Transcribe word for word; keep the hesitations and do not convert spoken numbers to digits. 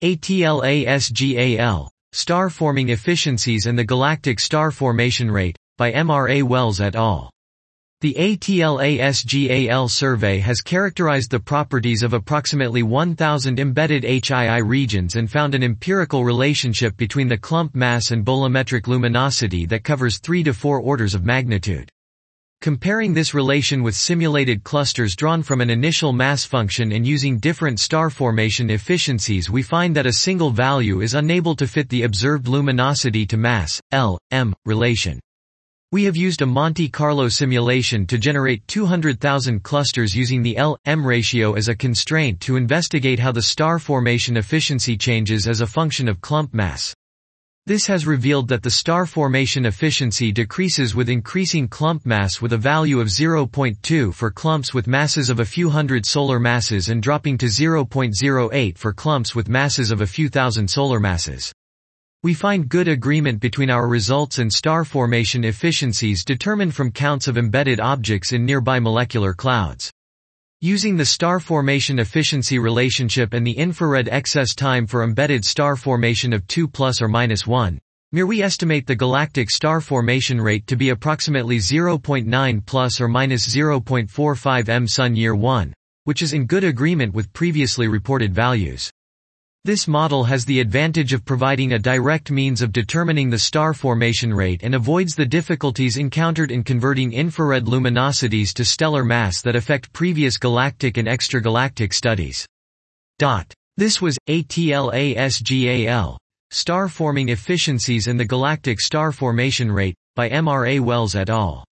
ATLASGAL, Star-Forming Efficiencies and the Galactic Star Formation Rate, by M R A Wells et al. The ATLASGAL survey has characterized the properties of approximately one thousand embedded H I I regions and found an empirical relationship between the clump mass and bolometric luminosity that covers three to four orders of magnitude. Comparing this relation with simulated clusters drawn from an initial mass function and using different star formation efficiencies, we find that a single value is unable to fit the observed luminosity to mass, L, M, relation. We have used a Monte Carlo simulation to generate two hundred thousand clusters using the L M ratio as a constraint to investigate how the star formation efficiency changes as a function of clump mass. This has revealed that the star formation efficiency decreases with increasing clump mass, with a value of zero point two for clumps with masses of a few hundred solar masses and dropping to zero point zero eight for clumps with masses of a few thousand solar masses. We find good agreement between our results and star formation efficiencies determined from counts of embedded objects in nearby molecular clouds. Using the star formation efficiency relationship and the infrared excess time for embedded star formation of two plus or minus one, M R, we estimate the galactic star formation rate to be approximately zero point nine plus or minus zero point four five M sun year one, which is in good agreement with previously reported values. This model has the advantage of providing a direct means of determining the star formation rate and avoids the difficulties encountered in converting infrared luminosities to stellar mass that affect previous galactic and extragalactic studies. This was ATLASGAL, Star Forming Efficiencies and the Galactic Star Formation Rate, by M R A Wells et al.